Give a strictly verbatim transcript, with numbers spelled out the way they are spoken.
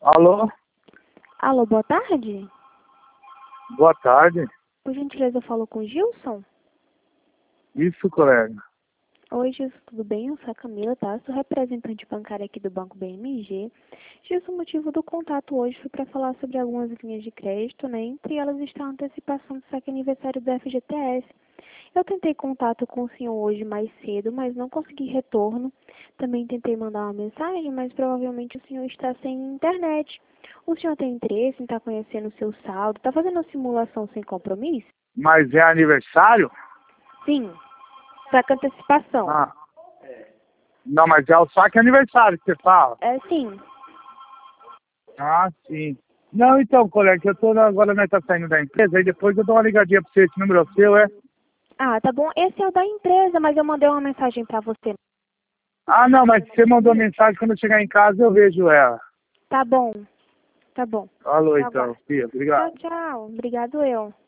Alô? Alô, boa tarde. Boa tarde. Por gentileza, eu falo com o Gilson? Isso, colega. Oi, Gilson, tudo bem? Eu sou a Camila, tá? Sou representante bancária aqui do Banco B M G. Gilson, o motivo do contato hoje foi para falar sobre algumas linhas de crédito, né? Entre elas está a antecipação do saque aniversário do F G T S. Eu tentei contato com o senhor hoje mais cedo, mas não consegui retorno. Também tentei mandar uma mensagem, mas provavelmente o senhor está sem internet. O senhor tem interesse em estar conhecendo o seu saldo? Está fazendo uma simulação sem compromisso? Mas é aniversário? Sim, saque antecipação. Ah. Não, mas é o saque aniversário que você fala. É sim. Ah, sim. Não, então, colega, eu tô agora, nós tá saindo da empresa, aí depois eu dou uma ligadinha pra você. Esse número é o seu, é? Ah, tá bom. Esse é o da empresa, mas eu mandei uma mensagem pra você. Ah, não, mas você mandou mensagem, quando eu chegar em casa eu vejo ela. Tá bom. Tá bom. Falou Eu então, aguardo. filha. Obrigado. Tchau, tchau. Obrigado eu.